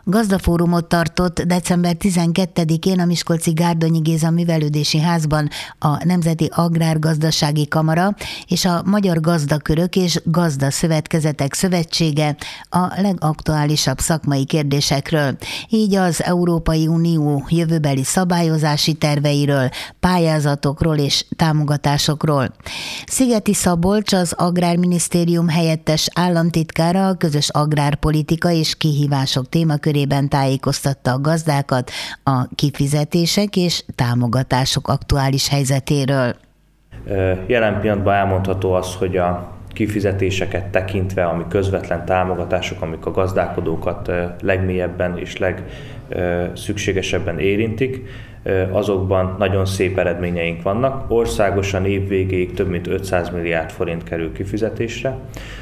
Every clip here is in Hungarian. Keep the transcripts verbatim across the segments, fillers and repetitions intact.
Gazdafórumot tartott december tizenkettedikén a Miskolci Gárdonyi Géza Művelődési Házban a Nemzeti Agrárgazdasági Kamara és a Magyar Gazdakörök és Gazdaszövetkezetek Szövetsége a legaktuálisabb szakmai kérdésekről, így az Európai Unió jövőbeli szabályozási terveiről, pályázatokról és támogatásokról. Szigeti Szabolcs, az Agrárminisztérium helyettes államtitkára a közös agrárpolitika és kihívások témakörében tájékoztatta a gazdákat a kifizetések és támogatások aktuális helyzetéről. Jelen pillanatban elmondható az, hogy a kifizetéseket tekintve, ami közvetlen támogatások, amik a gazdálkodókat legmélyebben és legszükségesebben érintik, azokban nagyon szép eredményeink vannak. Országosan év végéig több mint ötszáz milliárd forint kerül kifizetésre.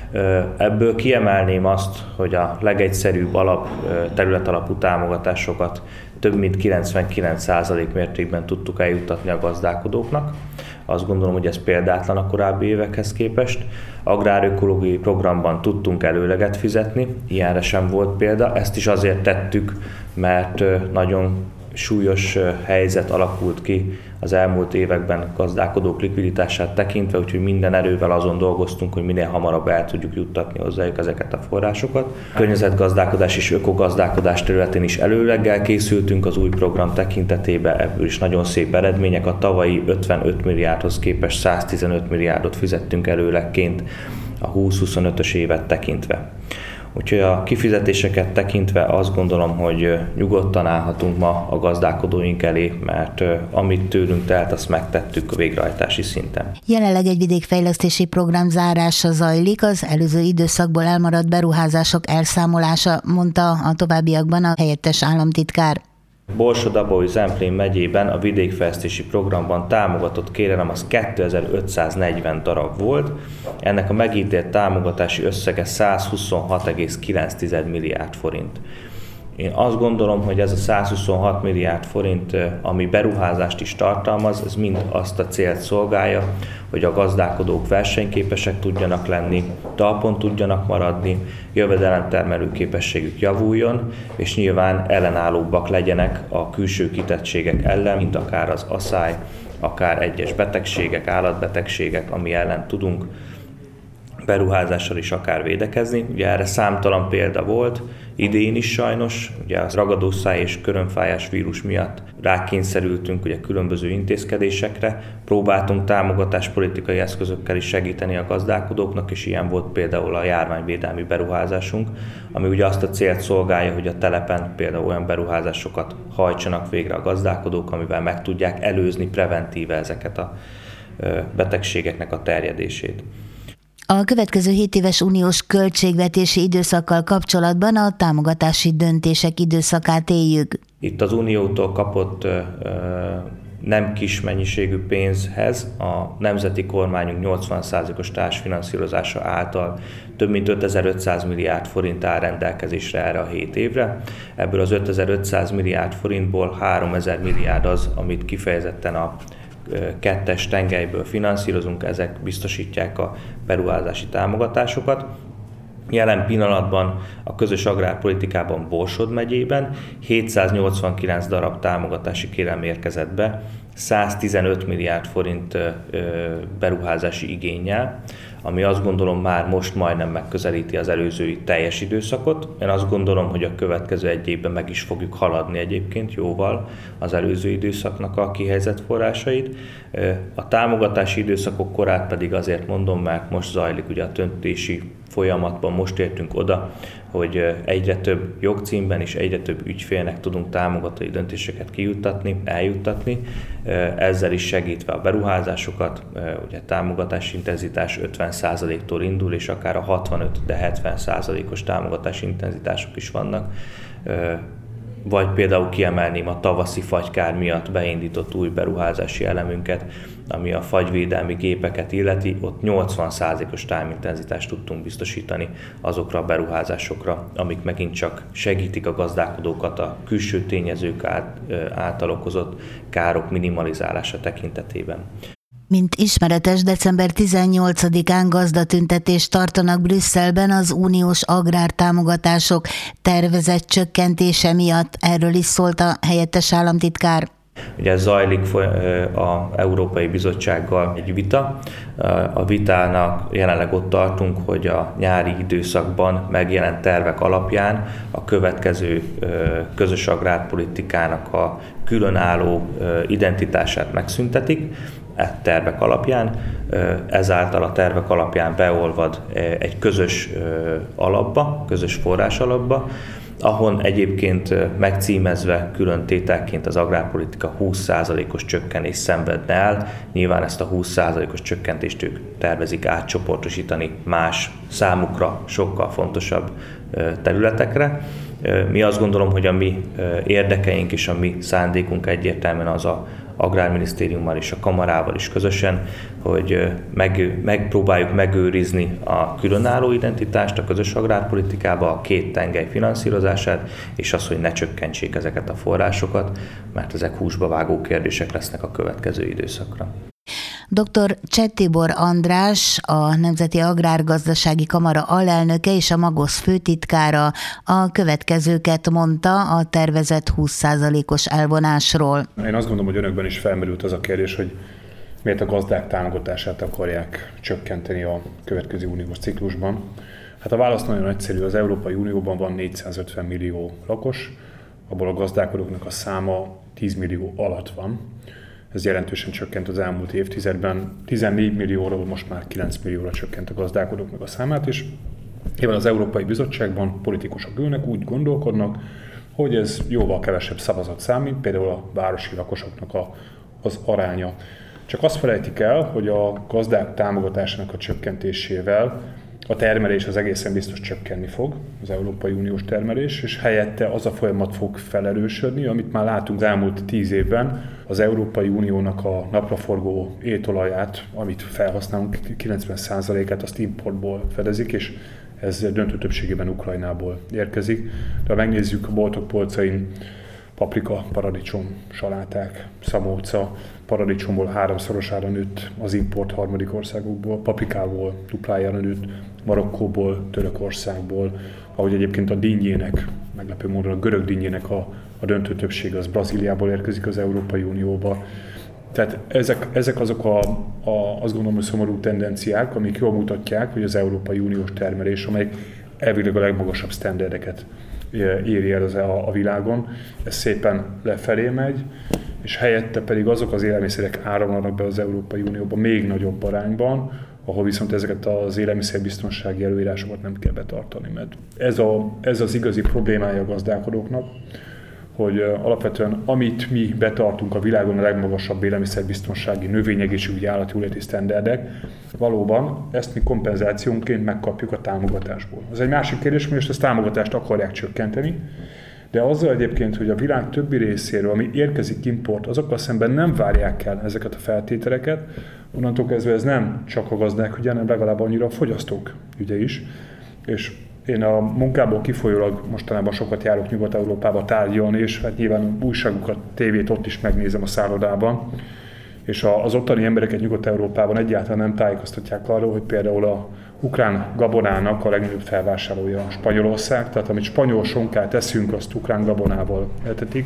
Ebből kiemelném azt, hogy a legegyszerűbb alap, területalapú támogatásokat több mint kilencvenkilenc százalék mértékben tudtuk eljuttatni a gazdálkodóknak. Azt gondolom, hogy ez példátlan a korábbi évekhez képest. Agrárökológiai programban tudtunk előleget fizetni, ilyenre sem volt példa. Ezt is azért tettük, mert nagyon súlyos helyzet alakult ki az elmúlt években gazdálkodók likviditását tekintve, úgyhogy minden erővel azon dolgoztunk, hogy minél hamarabb el tudjuk juttatni hozzájuk ezeket a forrásokat. A környezetgazdálkodás és ökogazdálkodás területén is előleggel készültünk az új program tekintetében, ebből is nagyon szép eredmények. A tavalyi ötvenöt milliárdhoz képest száztizenöt milliárdot fizettünk előlegként a húsz-huszonötös évet tekintve. Úgyhogy a kifizetéseket tekintve azt gondolom, hogy nyugodtan állhatunk ma a gazdálkodóink elé, mert amit tőlünk telt, azt megtettük a végrehajtási szinten. Jelenleg egy vidékfejlesztési program zárása zajlik, az előző időszakból elmaradt beruházások elszámolása, mondta a továbbiakban a helyettes államtitkár. Borsod-Abaúj-Zemplén megyében a vidékfejlesztési programban támogatott kérelem az kétezer-ötszáznegyven darab volt, ennek a megítélt támogatási összege százhuszonhat egész kilenc milliárd forint. Én azt gondolom, hogy ez a százhuszonhat milliárd forint, ami beruházást is tartalmaz, ez mind azt a célt szolgálja, hogy a gazdálkodók versenyképesek tudjanak lenni, talpon tudjanak maradni, jövedelemtermelő képességük javuljon, és nyilván ellenállóbbak legyenek a külső kitettségek ellen, mint akár az aszály, akár egyes betegségek, állatbetegségek, ami ellen tudunk beruházással is akár védekezni. Ugye erre számtalan példa volt, idén is sajnos, ugye az ragadószáj és körömfájás vírus miatt rákényszerültünk ugye különböző intézkedésekre, próbáltunk támogatáspolitikai eszközökkel is segíteni a gazdálkodóknak, és ilyen volt például a járványvédelmi beruházásunk, ami ugye azt a célt szolgálja, hogy a telepen például olyan beruházásokat hajtsanak végre a gazdálkodók, amivel meg tudják előzni preventíve ezeket a betegségeknek a terjedését. A következő hét éves uniós költségvetési időszakkal kapcsolatban a támogatási döntések időszakát éljük. Itt az Uniótól kapott ö, nem kis mennyiségű pénzhez a nemzeti kormányunk nyolcvan százalékos társfinanszírozása által több mint ötezer-ötszáz milliárd forint áll rendelkezésre erre a hét évre. Ebből az ötezer-ötszáz milliárd forintból háromezer milliárd az, amit kifejezetten a kettes tengelyből finanszírozunk, ezek biztosítják a beruházási támogatásokat. Jelen pillanatban a közös agrárpolitikában Borsod megyében hétszáznyolcvankilenc darab támogatási kérelem érkezett be, száztizenöt milliárd forint beruházási igénnyel, ami azt gondolom már most majdnem megközelíti az előző teljes időszakot. Én azt gondolom, hogy a következő egy évben meg is fogjuk haladni egyébként jóval az előző időszaknak a kihelyezett forrásait. A támogatási időszakok korát pedig azért mondom, mert most zajlik ugye a döntési folyamatban, most értünk oda, hogy egyre több jogcímben és egyre több ügyfélnek tudunk támogatói döntéseket kijuttatni, eljuttatni, ezzel is segítve a beruházásokat, ugye támogatási intenzitás ötven százaléktól indul, és akár a hatvanöt, de hetven százalékos támogatási intenzitások is vannak. Vagy például kiemelném a tavaszi fagykár miatt beindított új beruházási elemünket, ami a fagyvédelmi gépeket illeti, ott nyolcvan százalékos támintenzitást tudtunk biztosítani azokra a beruházásokra, amik megint csak segítik a gazdálkodókat a külső tényezők által okozott károk minimalizálása tekintetében. Mint ismeretes, december tizennyolcadikán gazdatüntetést tartanak Brüsszelben az uniós agrártámogatások tervezett csökkentése miatt. Erről is szólt a helyettes államtitkár. Ugye zajlik az Európai Bizottsággal egy vita. A vitának jelenleg ott tartunk, hogy a nyári időszakban megjelent tervek alapján a következő közös agrárpolitikának a különálló identitását megszüntetik. E tervek alapján, ezáltal a tervek alapján beolvad egy közös alapba, közös forrás alapba, ahol egyébként megcímezve külön tételként az agrárpolitika húsz százalékos csökkenés szenvedne el. Nyilván ezt a húsz százalékos csökkentést ők tervezik átcsoportosítani más, számukra sokkal fontosabb területekre. Mi azt gondolom, hogy a mi érdekeink és a mi szándékunk egyértelműen az a Agrárminisztériummal és a kamarával is közösen, hogy meg, megpróbáljuk megőrizni a különálló identitást a közös agrárpolitikába, a két tengely finanszírozását, és az, hogy ne csökkentsék ezeket a forrásokat, mert ezek húsba vágó kérdések lesznek a következő időszakra. doktor Csettibor András, a Nemzeti Agrárgazdasági Kamara alelnöke és a Magosz főtitkára a következőket mondta a tervezett húsz százalékos elvonásról. Én azt gondolom, hogy önökben is felmerült az a kérdés, hogy miért a gazdák támogatását akarják csökkenteni a következő uniós ciklusban. Hát a válasz nagyon egyszerű, az Európai Unióban van négyszázötven millió lakos, abból a gazdálkodóknak a száma tíz millió alatt van. Ez jelentősen csökkent az elmúlt évtizedben. tizennégy millióról most már kilenc millióra csökkent a gazdálkodóknak a számát, és éppen az Európai Bizottságban politikusok ülnek, úgy gondolkodnak, hogy ez jóval kevesebb szavazat számít, például a városi lakosoknak a, az aránya. Csak azt felejtik el, hogy a gazdák támogatásának a csökkentésével a termelés az egészen biztos csökkenni fog, az Európai Uniós termelés, és helyette az a folyamat fog felerősödni, amit már látunk az elmúlt tíz évben, az Európai Uniónak a napraforgó étolaját, amit felhasználunk, kilencven százalékát azt importból fedezik, és ez döntő többségében Ukrajnából érkezik. De ha megnézzük a boltok polcain, paprika, paradicsom, saláták, szamóca, paradicsomból háromszorosára nőtt az import harmadik országokból, paprikából duplájára nőtt, Marokkóból, Törökországból, ahogy egyébként a dinnyének, meglepő módon a görög dinnyének a, a döntő többsége az Brazíliából érkezik az Európai Unióba. Tehát ezek, ezek azok a, a, azt gondolom, hogy szomorú tendenciák, amik jól mutatják, hogy az Európai Uniós termelés, amelyik elvileg a legmagasabb sztenderdeket éri el az a, a világon, ez szépen lefelé megy, és helyette pedig azok az élelmiszerek áramlanak be az Európai Unióba még nagyobb arányban, ahol viszont ezeket az élelmiszerbiztonsági előírásokat nem kell betartani. Mert ez, a, ez az igazi problémája a gazdálkodóknak, hogy alapvetően amit mi betartunk a világon a legmagasabb élelmiszerbiztonsági, növényegészségügyi, állatjóléti sztenderdek, valóban ezt mi kompenzációnként megkapjuk a támogatásból. Az egy másik kérdés, hogy most ezt támogatást akarják csökkenteni, de azzal egyébként, hogy a világ többi részéről, ami érkezik import, azokkal szemben nem várják el ezeket a feltételeket, onnantól kezdve ez nem csak a gazdák ügye, hanem legalább annyira a fogyasztók ügye is. És én a munkából kifolyólag mostanában sokat járok Nyugat-Európába tárgyalni, és hát nyilván újságokat, tévét ott is megnézem a szállodában, és az ottani embereket Nyugat-Európában egyáltalán nem tájékoztatják arról, hogy például a ukrán gabonának a legnagyobb felvásárlója Spanyolország, tehát amit spanyol sonkát eszünk, azt ukrán gabonával eltetik.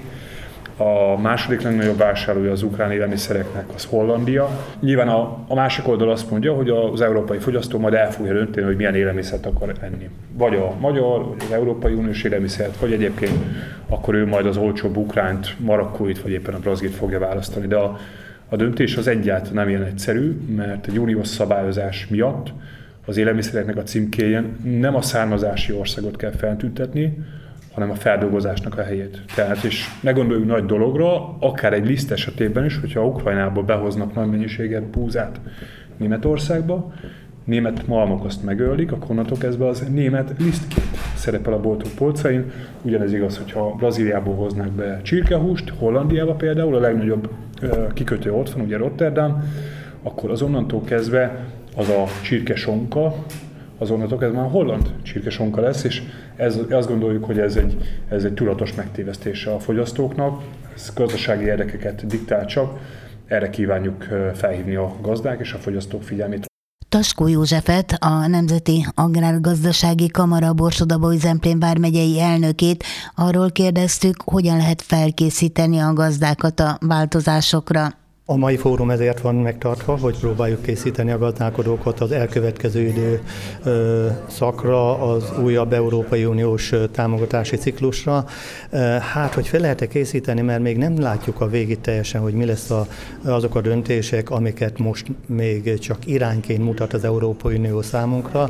A második legnagyobb vásárlója az ukrán élelmiszereknek az Hollandia. Nyilván a, a másik oldal azt mondja, hogy az európai fogyasztó majd el fogja dönteni, hogy milyen élelmiszert akar enni. Vagy a magyar, vagy az Európai Uniós élelmiszert, vagy egyébként akkor ő majd az olcsóbb ukránt, marokkóit, vagy éppen a brazilt fogja választani. De a, a döntés az egyáltalán nem ilyen egyszerű, mert egy uniós szabályozás miatt az élelmiszereknek a címkéjén nem a származási országot kell feltüntetni, hanem a feldolgozásnak a helyét. Tehát, és ne gondoljunk nagy dologra, akár egy liszt esetében is, hogyha Ukrajnából behoznak nagy mennyiséget búzát Németországba, német malmok azt megölik, akkor onnantól kezdve az német lisztként szerepel a boltok polcain. Ugyanez igaz, hogyha Brazíliából hoznak be csirkehúst, Hollandiába például, a legnagyobb kikötő ott van, ugye Rotterdam, akkor az onnantól kezdve az a csirkesonka, azonnantól kezdve már holland csirkesonka lesz, és ez, azt gondoljuk, hogy ez egy, ez egy tudatos megtévesztése a fogyasztóknak, ez gazdasági érdekeket diktál csak, Erre kívánjuk felhívni a gazdák és a fogyasztók figyelmét. Taskó Józsefet, a Nemzeti Agrárgazdasági Kamara Borsod-Abaúj-Zemplén vármegyei elnökét arról kérdeztük, hogyan lehet felkészíteni a gazdákat a változásokra. A mai fórum ezért van megtartva, hogy próbáljuk készíteni a gazdálkodókat az elkövetkező idő szakra, az újabb Európai Uniós támogatási ciklusra. Hát, hogy fel lehet-e készíteni, mert még nem látjuk a végét teljesen, hogy mi lesz a, azok a döntések, amiket most még csak irányként mutat az Európai Unió számunkra,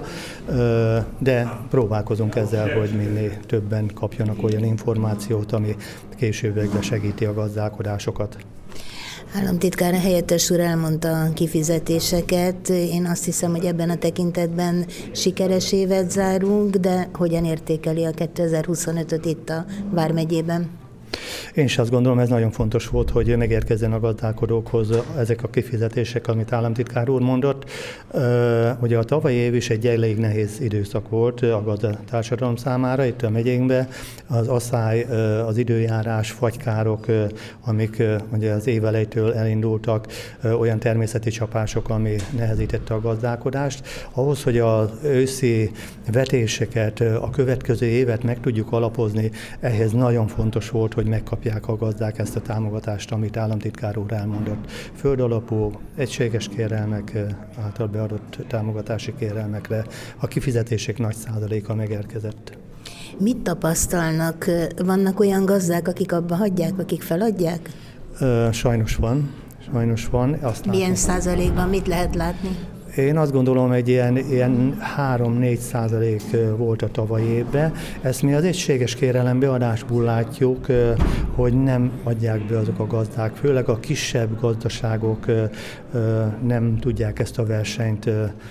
de próbálkozunk ezzel, hogy minél többen kapjanak olyan információt, ami későbbekben segíti a gazdálkodásokat. Államtitkár helyettes úr elmondta a kifizetéseket. Én azt hiszem, hogy ebben a tekintetben sikeres évet zárunk, de hogyan értékeli a kétezer-huszonötöt itt a vármegyében? Én is azt gondolom, ez nagyon fontos volt, hogy megérkezzen a gazdálkodókhoz ezek a kifizetések, amit államtitkár úr mondott. Ugye a tavalyi év is egy elég nehéz időszak volt a gazdátársadalom számára, itt a megyénkben. Az asszály, az időjárás, fagykárok, amik ugye az év elejétől elindultak, olyan természeti csapások, ami nehezítette a gazdálkodást. Ahhoz, hogy az őszi vetéseket, a következő évet meg tudjuk alapozni, ehhez nagyon fontos volt, hogy megkapják a gazdák ezt a támogatást, amit államtitkár úr elmondott. Földalapú, egységes kérelmek által beadott támogatási kérelmekre a kifizetések nagy százaléka megérkezett. Mit tapasztalnak? Vannak olyan gazdák, akik abba hagyják, akik feladják? Sajnos van. Sajnos van. Azt Milyen látom. Százalékban mit lehet látni? Én azt gondolom, egy ilyen, ilyen három-négy százalék volt a tavalyi évben. Ezt mi az egységes kérelem beadásból látjuk, hogy nem adják be azok a gazdák, főleg a kisebb gazdaságok nem tudják ezt a versenyt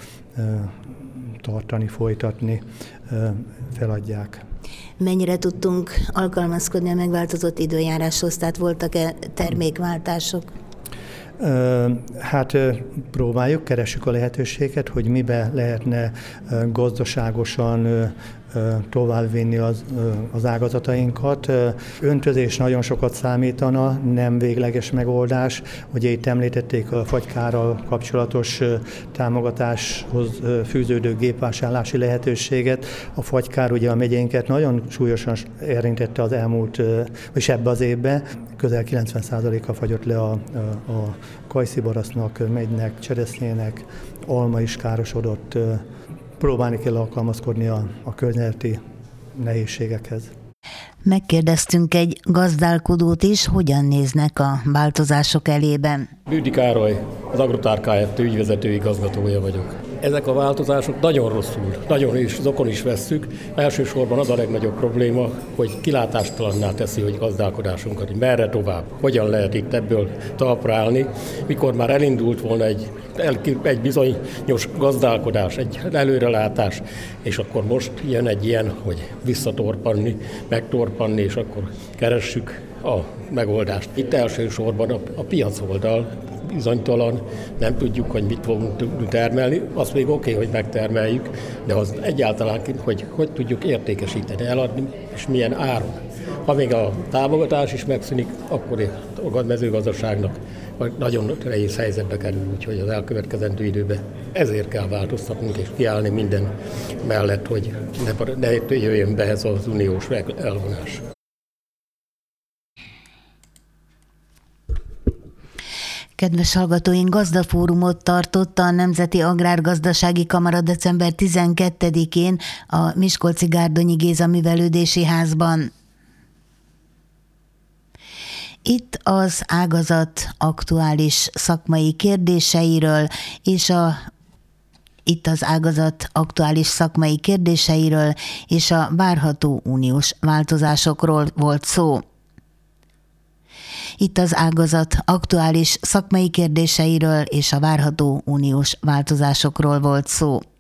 tartani, folytatni, feladják. Mennyire tudtunk alkalmazkodni a megváltozott időjáráshoz, tehát voltak-e termékváltások? Hát próbáljuk, keressük a lehetőséget, hogy mibe lehetne gazdaságosan továbbvinni az, az ágazatainkat. Öntözés nagyon sokat számítana, nem végleges megoldás. Ugye itt említették a fagykárral kapcsolatos támogatáshoz fűződő gépvásárlási lehetőséget. A fagykár ugye a megyénket nagyon súlyosan érintette az elmúlt, és ebbe az évben. Közel kilencven százaléka fagyott le a, a, a kajszibarasznak, megynek, cseresznyének, alma is károsodott. Próbálni kell alkalmazkodni a, a környezeti nehézségekhez. Megkérdeztünk egy gazdálkodót is, hogyan néznek a változások elében. Bűdi Károly, az Agrotár Kft. Ügyvezető igazgatója vagyok. Ezek a változások nagyon rosszul, nagyon is, zokon is vesszük. Elsősorban az a legnagyobb probléma, hogy kilátástalanná teszi, hogy gazdálkodásunkat, hogy merre tovább, hogyan lehet itt ebből talpra állni, mikor már elindult volna egy, egy bizonyos gazdálkodás, egy előrelátás, és akkor most jön egy ilyen, hogy visszatorpanni, megtorpanni, és akkor keressük a megoldást. Itt elsősorban a, a piac oldal bizonytalan, nem tudjuk, hogy mit fogunk tudni termelni, azt még oké, okay, hogy megtermeljük, de az egyáltalán, hogy hogy tudjuk értékesíteni, eladni, és milyen áron. Ha még a támogatás is megszűnik, akkor a mezőgazdaságnak nagyon nehéz helyzetbe kerül, úgyhogy az elkövetkezendő időben ezért kell változtatnunk és kiállni minden mellett, hogy ne, ne jöjjön be ez az uniós elvonás. Kedves hallgatóink, gazdafórumot tartott a Nemzeti Agrárgazdasági Kamara december tizenkettedikén a Miskolci Gárdonyi Géza Művelődési Házban. Itt az ágazat aktuális szakmai kérdéseiről és a Itt az ágazat aktuális szakmai kérdéseiről és a várható uniós változásokról volt szó. Itt az ágazat aktuális szakmai kérdéseiről és a várható uniós változásokról volt szó.